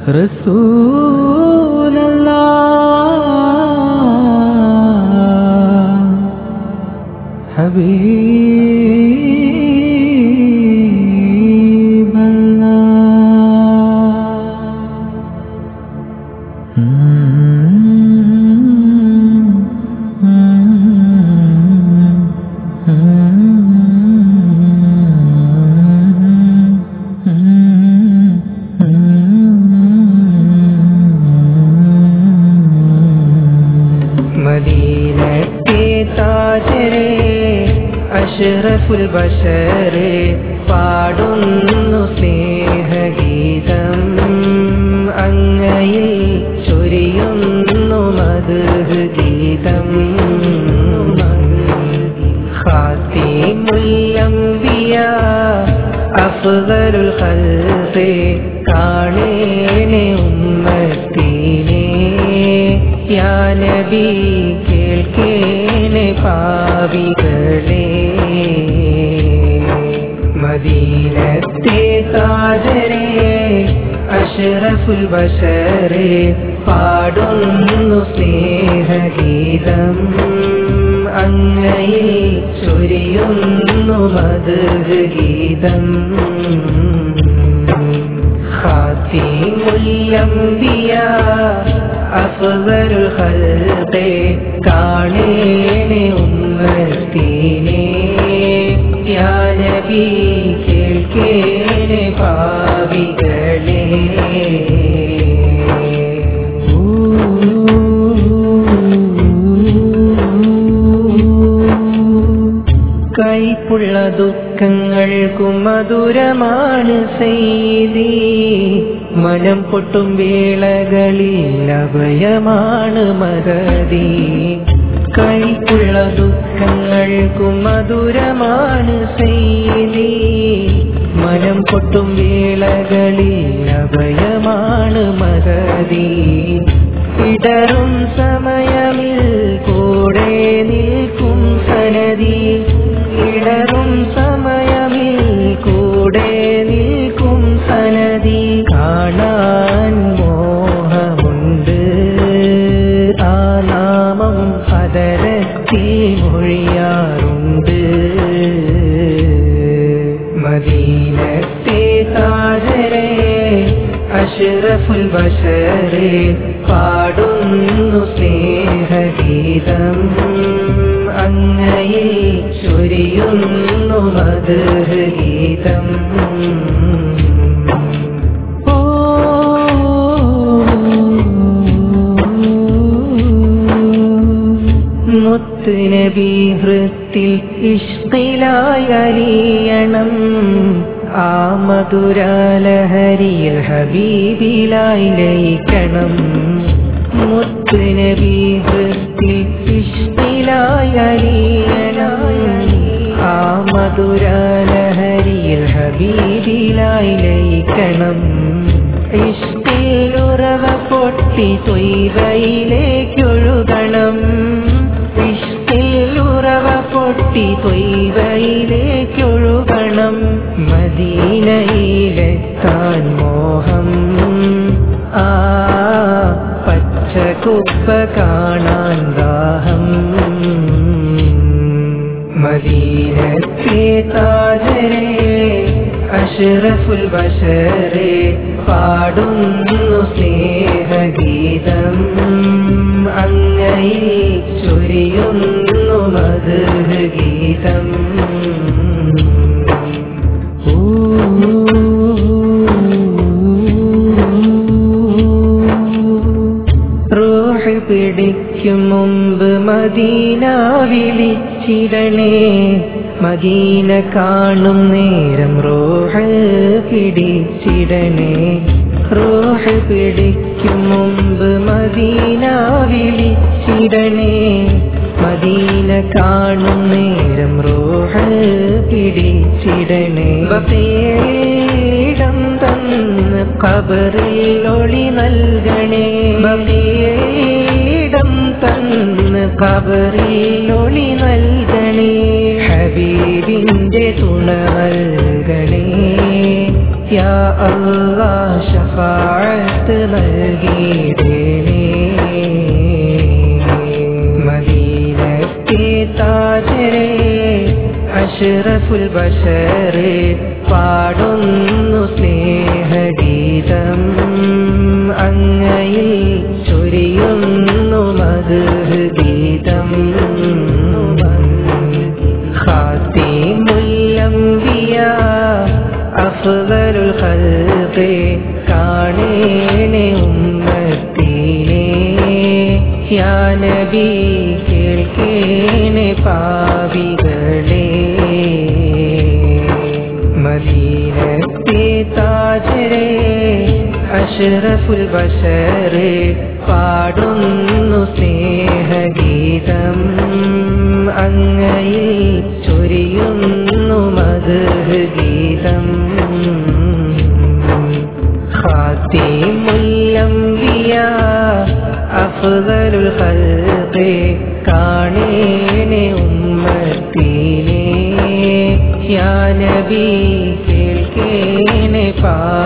റസൂലല്ലാഹ് മദീനത്തെ താജരെ അഷ്റഫുൽ ബശരെ പാടുന്നു സ്നേഹഗീതം അങ്ങയിൽ ചൊരിയുന്നു മദ്ഹ് ഗീതം ഖാതിമുൽ അംബിയ അഫ്ളലുൽ ഖൽഖി കാണേനെ ഉമ്മത്തിനെ യാ നബി കേൾക്കേനെ പാപികളെ മദീനത്തെ താജരെ അഷ്റഫുൽ ബശരെ പാടുന്നു സ്നേഹഗീതം അങ്ങയിൽ ചൊരിയുന്നു മദ്ഹ് ഗീതം ഖാതിമുൽ അംബിയ അഫ്ളലുൽ ഖൽഖി കാണേനെ ഉമ്മത്തിനെ യാ നബി കേൾക്കേനെ പാപികളെ കൈപ്പുള്ള ദുഃഖങ്ങൾക്കു മധുരമാണ് സയ്യിദി മനം പൊട്ടും വേളകളിൽ അഭയമാണ് മഹദി കൈപ്പുള്ള ദുഃഖങ്ങൾക്കു മധുരമാണ് സയ്യിദി മനം പൊട്ടും വേളകളിൽ അഭയമാണ് മഹദി ഇടറും സമയമിൽ കൂടെ നിൽക്കും സനദി ഇടറും സമയമിൽ കൂടെ നിൽക്കും സനദി കാണാൻ മോഹമുണ്ട് ആ നാമം അതരത്തിൽ മൊഴിയാറുണ്ട് മദീനത്തെ താജരെ അഷ്റഫുൽ ബശരെ പാടുന്നു സ്നേഹഗീതം അങ്ങയിൽ ചൊരിയുന്നു മദ്ഹ് ഗീതം മുത്ത് നബി ഹൃത്തിൽ ഇഷ്ഖിലായി അലിയണം ആ മധുരലഹരിയിൽ ഹബീബിലായി ലയിക്കണം മുത്ത് നബി ഹൃത്തിൽ ഇഷ്ഖിലായി അലിയണം ആ മധുരലഹരിയിൽ ഹബീബിലായി ലയിക്കണം ഇഷ്കിലുറവ പൊട്ടി തൊയ്വയിലേക്കൊഴുകണം ഇഷ്കിലുറവ പൊട്ടി തൊയ്വയിലേക്കൊഴുകണം മദീനയിലെത്താൻ മോഹം ആ പച്ചക്കുപ്പ കാണാൻ ദാഹം മദീനത്തെ താജരെ അഷ്റഫുൽ ബശരെ പാടുന്നു സ്നേഹഗീതം അങ്ങയിൽ ചൊരിയുന്നു മദ്ഹ് ഗീതം റൂഹ് പിടിക്കും മുമ്പ് മദീന വിളിച്ചിടണേ മദീന കാണും നേരം റൂഹ് പിടിച്ചിടണേ റൂഹ് പിടിക്കും മുമ്പ് മദീന വിളിച്ചിടണേ മദീന കാണും നേരം റൂഹ് പിടിച്ചിടണേ ബഖീഇടം തന്ന് ഖബറിൽ ഒളി നൽകണേ ബഖീഇടം തന്ന് ഖബറിൽ ഒളി നൽകണേ ഹബീബിന്റെ തുണ നൽകണേ യാ അല്ലാഹ് ശഫാഅത്ത് നൽകിയിടണേ. മദീനത്തെ താജരെ അഷ്റഫുൽ ബശർ പാടുന്നു സ്നേഹഗീതം. അങ്ങയിൽ ചൊരിയുന്നു മദ്ഹ് ഗീതം. ഖാതിമുൽ അംബിയാ അഫ്ളലുൽ ഖൽഖി കാണേണേ ഉമ്മത്തിനെ. യാ നബി കേൾക്കേണേ പാപികളെ. മദീനത്തെ താജരെ അഷ്റഫുൽ ബശർ പാടുന്നു സ്നേഹഗീതം. അങ്ങയിൽ ചൊരിയുന്നു മദ്ഹ് ഗീതം. ഖാതിമുൽ അംബിയാ അഫ്ളലുൽ ഖൽഖി കാണേണേ ഉമ്മത്തിനെ. യാ നബി കേൾക്കേണേ